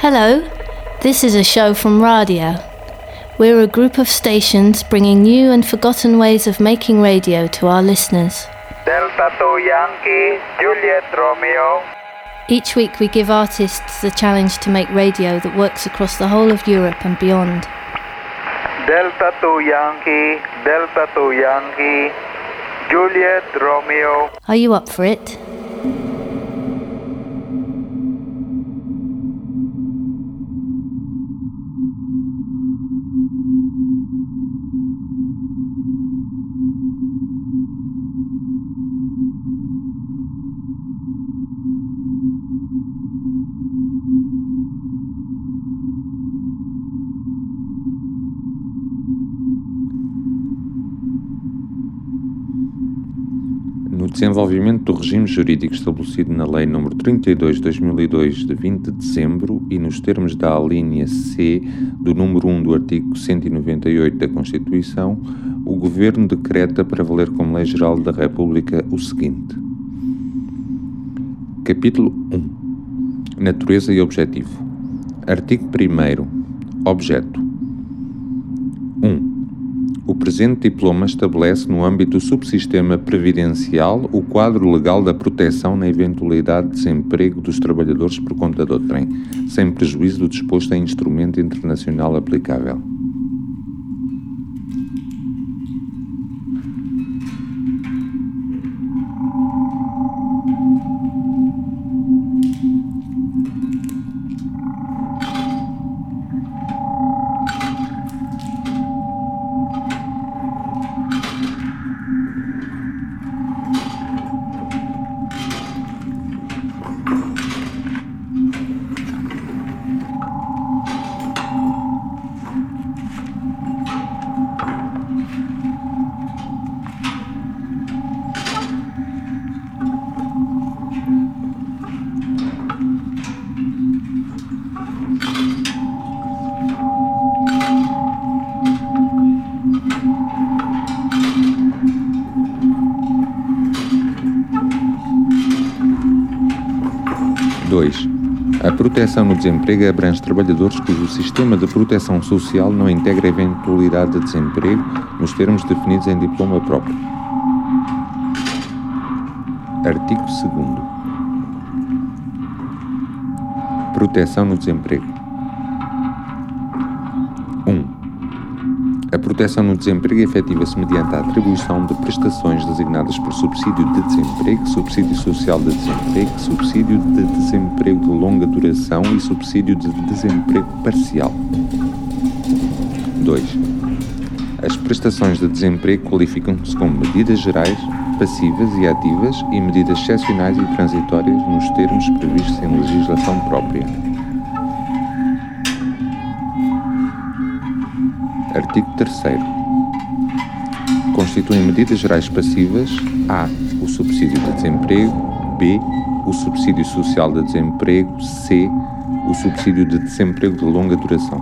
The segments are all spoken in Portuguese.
Hello, this is a show from Radio. We're a group of stations bringing new and forgotten ways of making radio to our listeners. Delta 2 Yankee, Juliet Romeo. Each week we give artists the challenge to make radio that works across the whole of Europe and beyond. Delta 2 Yankee, Delta 2 Yankee, Juliet Romeo. Are you up for it? No desenvolvimento do regime jurídico estabelecido na Lei nº 32/2002 de 20 de dezembro e nos termos da alínea C do número 1 do artigo 198 da Constituição, o Governo decreta para valer como Lei Geral da República o seguinte. Capítulo 1. Natureza e Objetivo. Artigo 1º. Objeto. 1. O presente diploma estabelece no âmbito do subsistema previdencial o quadro legal da proteção na eventualidade de desemprego dos trabalhadores por conta do trem, sem prejuízo do disposto em instrumento internacional aplicável. A proteção no desemprego abrange trabalhadores cujo sistema de proteção social não integra a eventualidade de desemprego nos termos definidos em diploma próprio. Artigo 2º. Proteção no desemprego. 1. A proteção no desemprego efetiva-se mediante a atribuição de prestações designadas por subsídio de desemprego, subsídio social de desemprego, subsídio de desemprego de longa duração e subsídio de desemprego parcial. 2. As prestações de desemprego qualificam-se como medidas gerais, passivas e ativas e medidas excepcionais e transitórias nos termos previstos em legislação própria. Artigo 3º. Constituem medidas gerais passivas a. O subsídio de desemprego, b. O subsídio social de desemprego, c. O subsídio de desemprego de longa duração.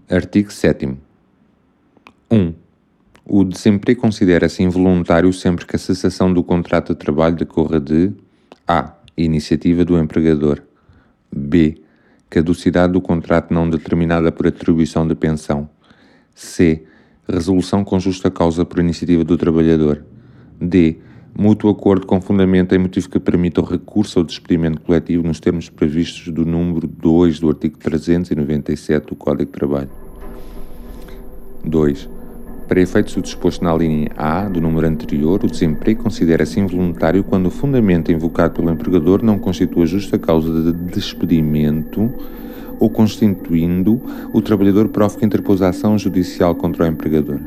Artigo 7º. 1. O desemprego considera-se involuntário sempre que a cessação do contrato de trabalho decorra de a. Iniciativa do empregador. B. Caducidade do contrato não determinada por atribuição de pensão. C. Resolução com justa causa por iniciativa do trabalhador. D. Mútuo acordo com fundamento em motivo que permita o recurso ao despedimento coletivo nos termos previstos do número 2 do artigo 397 do Código de Trabalho. 2. Para efeitos do disposto na linha A do número anterior, o desemprego considera-se involuntário quando o fundamento invocado pelo empregador não constitua justa causa de despedimento ou constituindo o trabalhador prova que interpôs a ação judicial contra o empregador.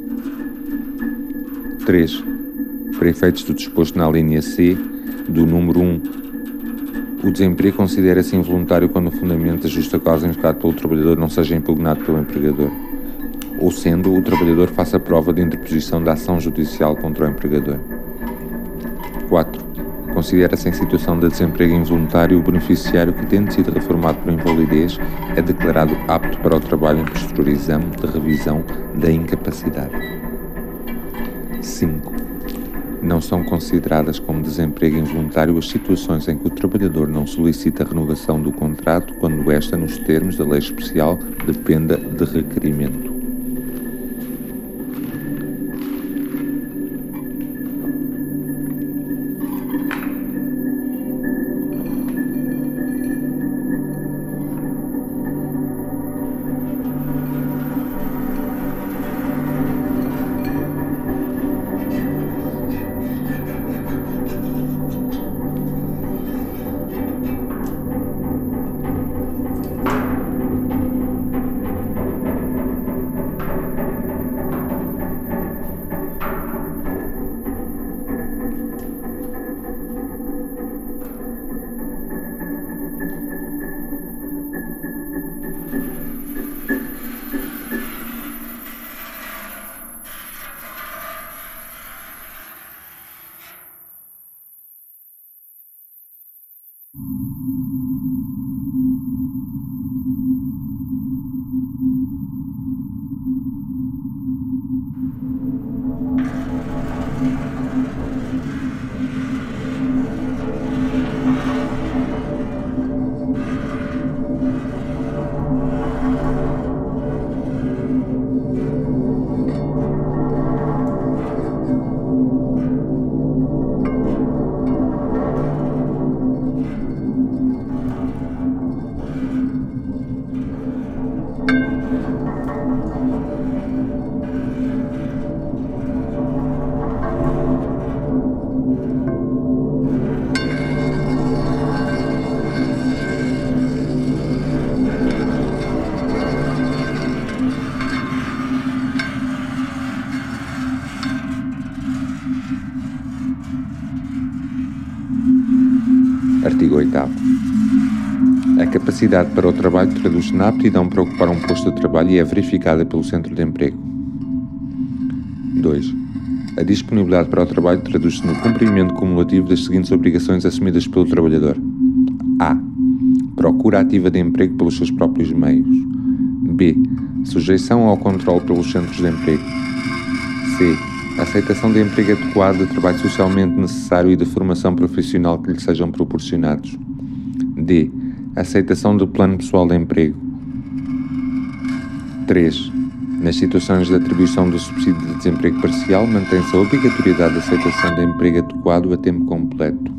3. Para efeitos do disposto na linha C do número 1, o desemprego considera-se involuntário quando o fundamento da justa causa invocado pelo trabalhador não seja impugnado pelo empregador, ou sendo o trabalhador faça prova de interposição da ação judicial contra o empregador. 4. Considera-se em situação de desemprego involuntário o beneficiário que, tendo sido reformado por invalidez, é declarado apto para o trabalho em posterior exame de revisão da incapacidade. 5. Não são consideradas como desemprego involuntário as situações em que o trabalhador não solicita a renovação do contrato quando esta, nos termos da lei especial, dependa de requerimento. Artigo 8º. A capacidade para o trabalho traduz-se na aptidão para ocupar um posto de trabalho e é verificada pelo centro de emprego. 2. A disponibilidade para o trabalho traduz-se no cumprimento cumulativo das seguintes obrigações assumidas pelo trabalhador. A. Procura ativa de emprego pelos seus próprios meios. B. Sujeição ao controle pelos centros de emprego. C. Aceitação de emprego adequado, de trabalho socialmente necessário e de formação profissional que lhe sejam proporcionados. D. Aceitação do plano pessoal de emprego. 3. Nas situações de atribuição do subsídio de desemprego parcial, mantém-se a obrigatoriedade de aceitação de emprego adequado a tempo completo.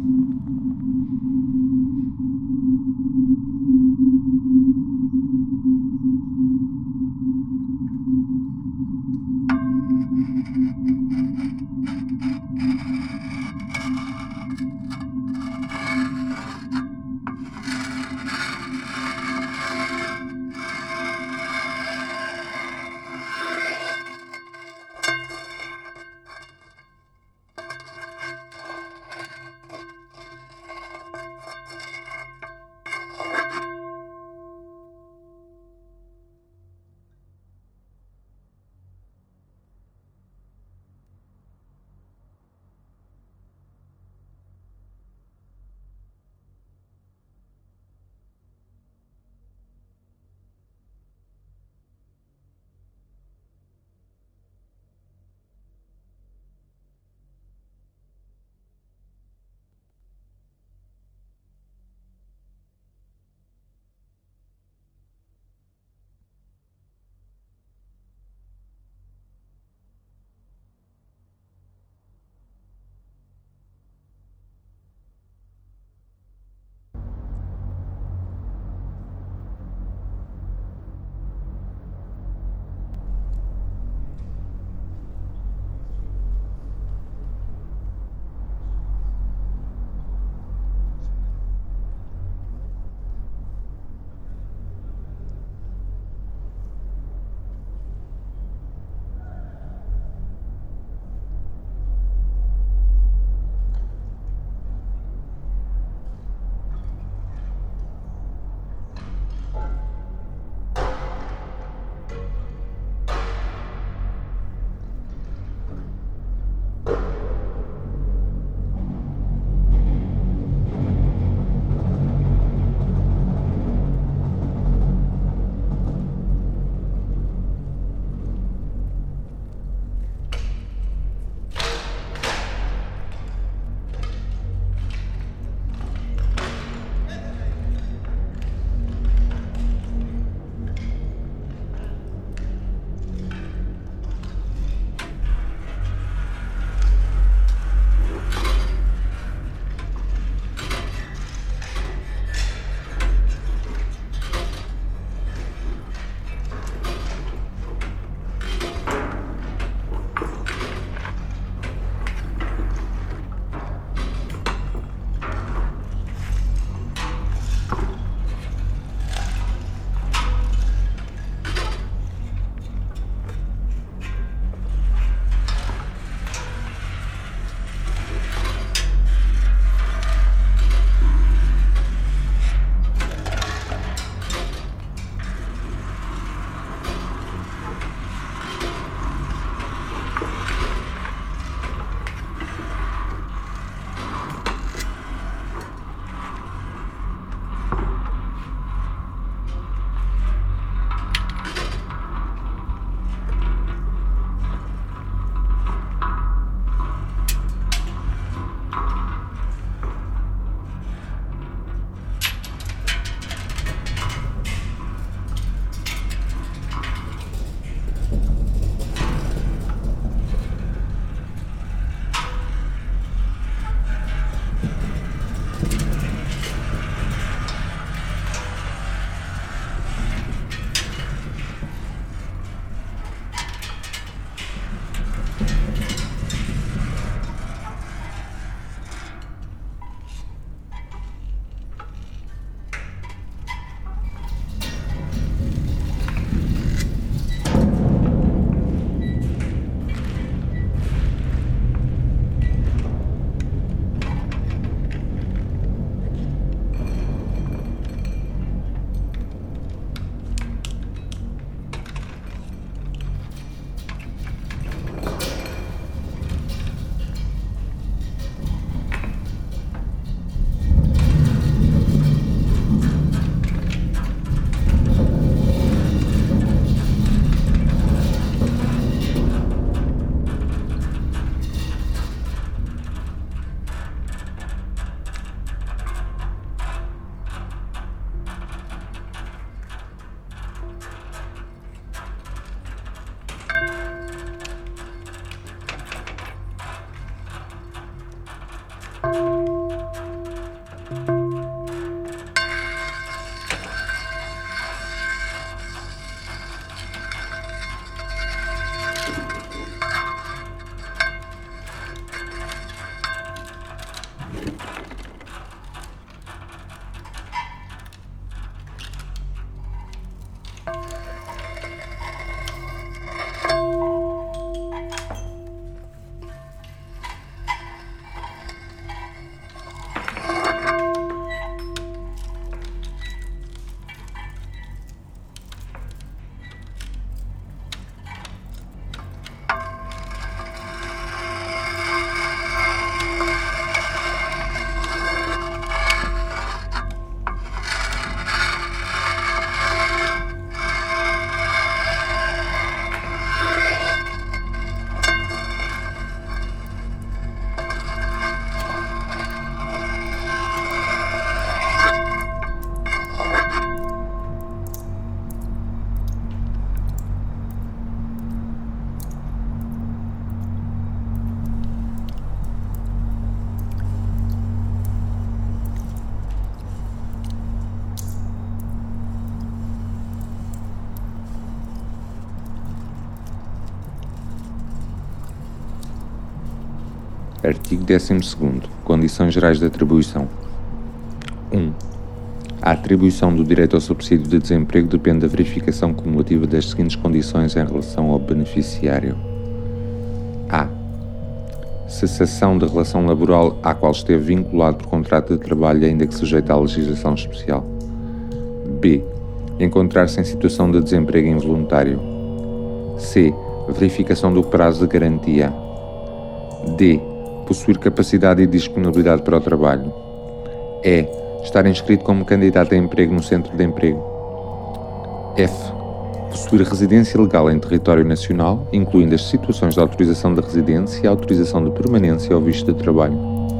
Artigo 12º. Condições gerais de atribuição. 1. A atribuição do direito ao subsídio de desemprego depende da verificação cumulativa das seguintes condições em relação ao beneficiário. A. Cessação da relação laboral à qual esteve vinculado por contrato de trabalho, ainda que sujeito à legislação especial. B. Encontrar-se em situação de desemprego involuntário. C. Verificação do prazo de garantia. D. Possuir capacidade e disponibilidade para o trabalho. E. Estar inscrito como candidato a emprego no centro de emprego. F. Possuir residência legal em território nacional, incluindo as situações de autorização de residência e autorização de permanência ou visto de trabalho.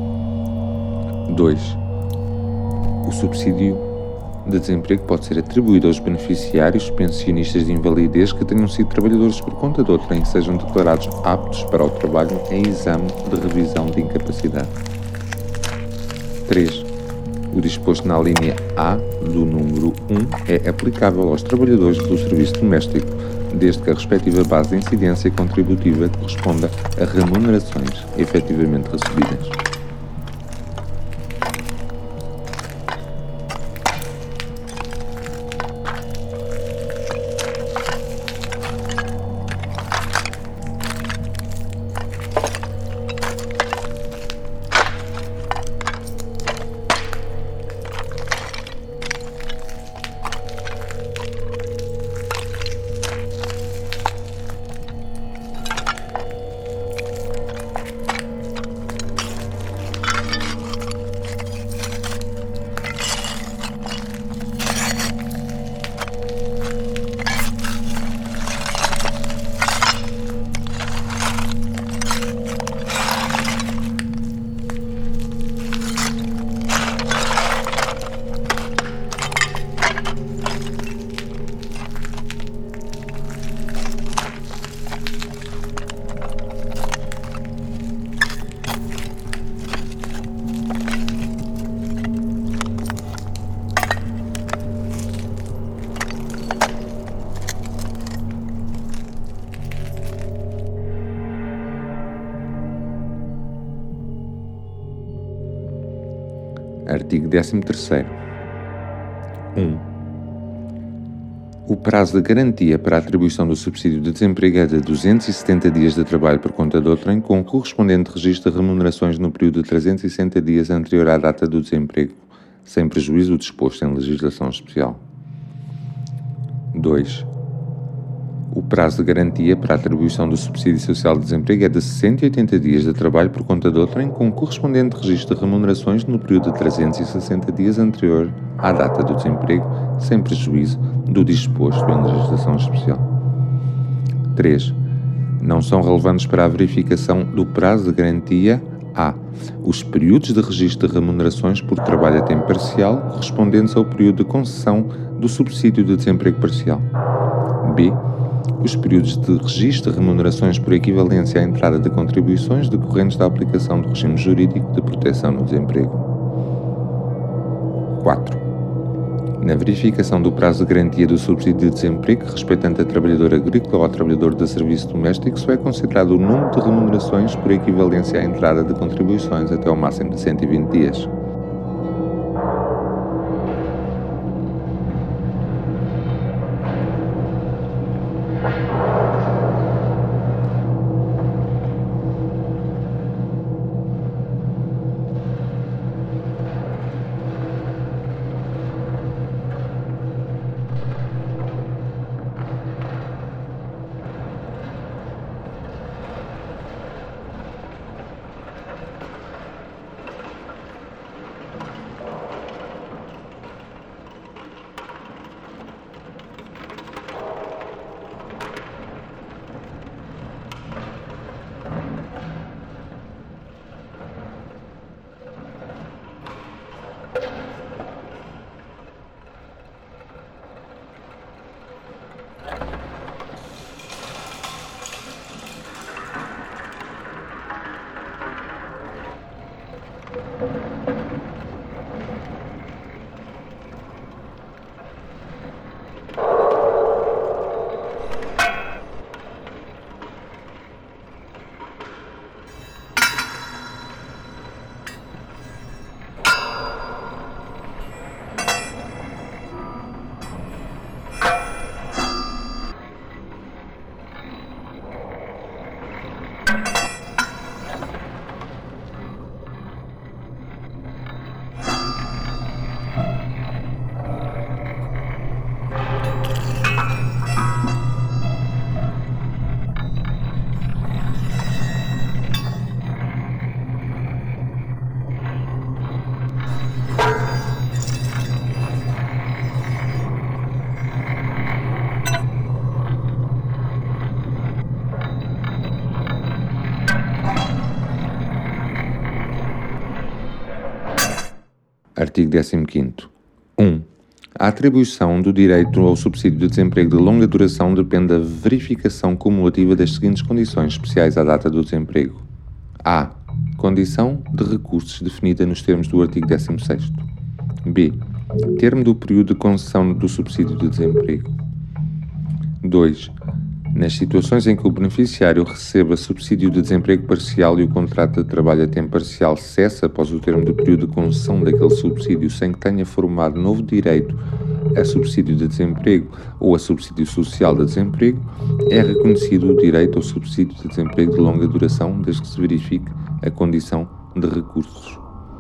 2. O subsídio de desemprego pode ser atribuído aos beneficiários pensionistas de invalidez que tenham sido trabalhadores por conta de outrem e sejam declarados aptos para o trabalho em exame de revisão de incapacidade. 3. O disposto na linha A do número 1 é aplicável aos trabalhadores do serviço doméstico, desde que a respectiva base de incidência contributiva corresponda a remunerações efetivamente recebidas. Artigo 13º. 1. O prazo de garantia para a atribuição do subsídio de desemprego é de 270 dias de trabalho por conta de outrem, com o correspondente registro de remunerações no período de 360 dias anterior à data do desemprego, sem prejuízo do disposto em legislação especial. 2. O prazo de garantia para a atribuição do subsídio social de desemprego é de 180 dias de trabalho por conta de outrem, com o correspondente registro de remunerações no período de 360 dias anterior à data do desemprego, sem prejuízo do disposto em legislação especial. 3. Não são relevantes para a verificação do prazo de garantia a. Os períodos de registro de remunerações por trabalho a tempo parcial correspondentes ao período de concessão do subsídio de desemprego parcial. B. Os períodos de registro de remunerações por equivalência à entrada de contribuições decorrentes da aplicação do regime jurídico de proteção no desemprego. 4. Na verificação do prazo de garantia do subsídio de desemprego respeitante a trabalhador agrícola ou a trabalhador de serviço doméstico, só é considerado o número de remunerações por equivalência à entrada de contribuições até ao máximo de 120 dias. Artigo 15º. 1. A atribuição do direito ao subsídio de desemprego de longa duração depende da verificação cumulativa das seguintes condições especiais à data do desemprego. A. Condição de recursos definida nos termos do artigo 16º. B. Termo do período de concessão do subsídio de desemprego. 2. Nas situações em que o beneficiário receba subsídio de desemprego parcial e o contrato de trabalho a tempo parcial cessa após o termo do período de concessão daquele subsídio sem que tenha formado novo direito a subsídio de desemprego ou a subsídio social de desemprego, é reconhecido o direito ao subsídio de desemprego de longa duração desde que se verifique a condição de recursos.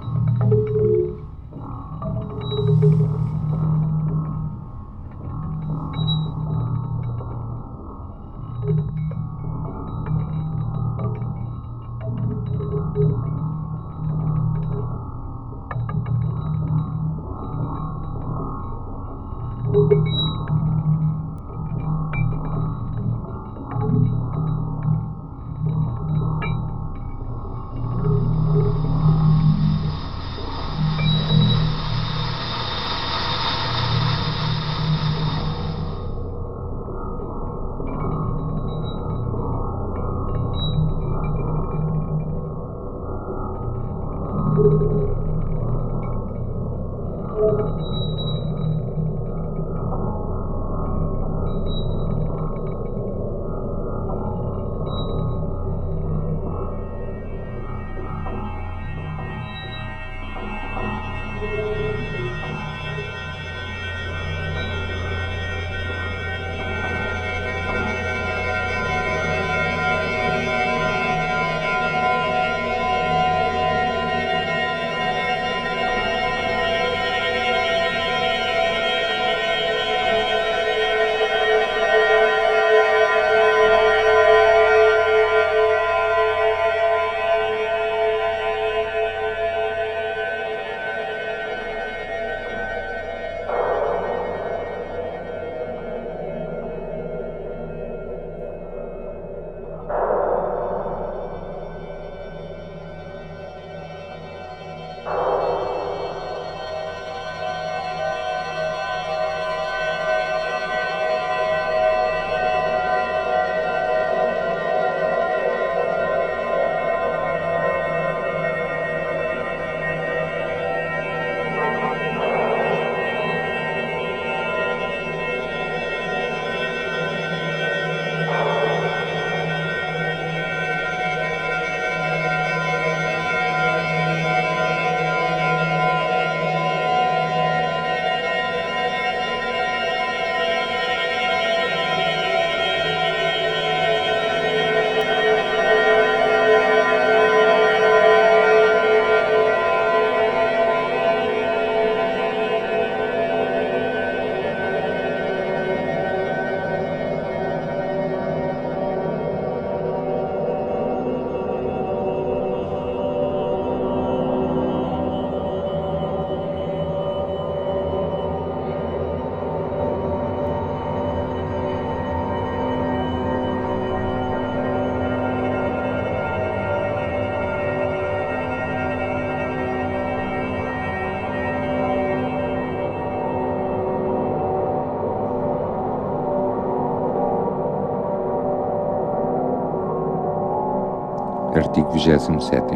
Artigo 27º.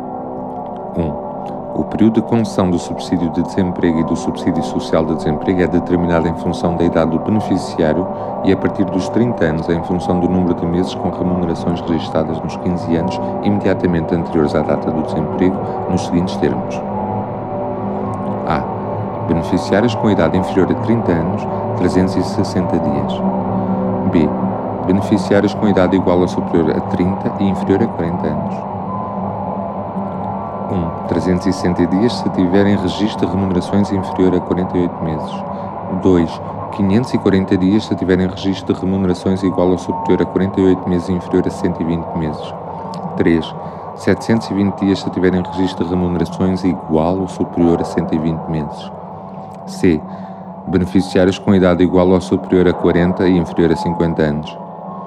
1. O período de concessão do subsídio de desemprego e do subsídio social de desemprego é determinado em função da idade do beneficiário e a partir dos 30 anos em função do número de meses com remunerações registadas nos 15 anos imediatamente anteriores à data do desemprego, nos seguintes termos. A. Beneficiários com idade inferior a 30 anos, 360 dias. B. Beneficiários com idade igual ou superior a 30 e inferior a 40 anos. 1. 360 dias se tiverem registro de remunerações inferior a 48 meses. 2. 540 dias se tiverem registro de remunerações igual ou superior a 48 meses e inferior a 120 meses. 3. 720 dias se tiverem registro de remunerações igual ou superior a 120 meses. C. Beneficiários com idade igual ou superior a 40 e inferior a 50 anos.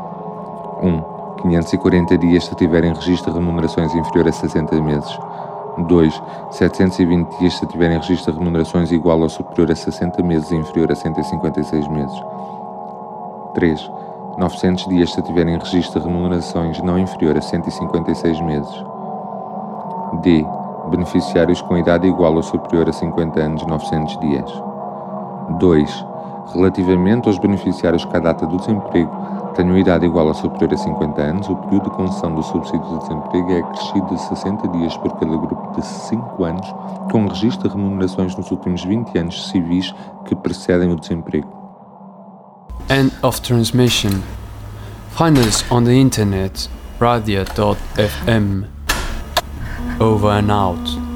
1. 540 dias se tiverem registro de remunerações inferior a 60 meses. 2. 720 dias se tiverem registro de remunerações igual ou superior a 60 meses e inferior a 156 meses. 3. 900 dias se tiverem registro de remunerações não inferior a 156 meses. D. Beneficiários com idade igual ou superior a 50 anos 900 dias. 2. Relativamente aos beneficiários que à data do desemprego tenham idade igual ou superior a 50 anos, o período de concessão do subsídio de desemprego é acrescido de 60 dias por cada grupo de 5 anos, com registro de remunerações nos últimos 20 anos civis que precedem o desemprego. End of transmission. Find us on the internet, radia.fm. Over and out.